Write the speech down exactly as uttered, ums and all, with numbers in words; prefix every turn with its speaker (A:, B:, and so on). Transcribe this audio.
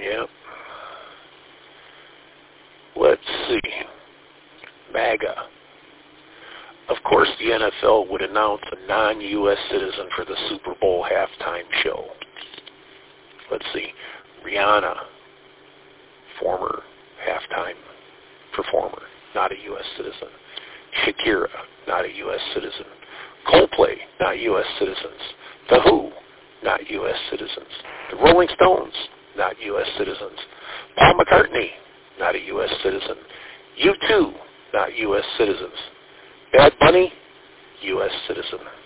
A: Yep. Let's see. MAGA. Of course, the N F L would announce a non-U S citizen for the Super Bowl halftime show. Let's see. Rihanna, former halftime performer, not a U S citizen. Shakira, not a U S citizen. Coldplay, not U S citizens. The Who, not U S citizens. The Rolling Stones, not U S citizens. Paul McCartney, not a U S citizen. U two, not U S citizens. Bad Bunny, U S citizen.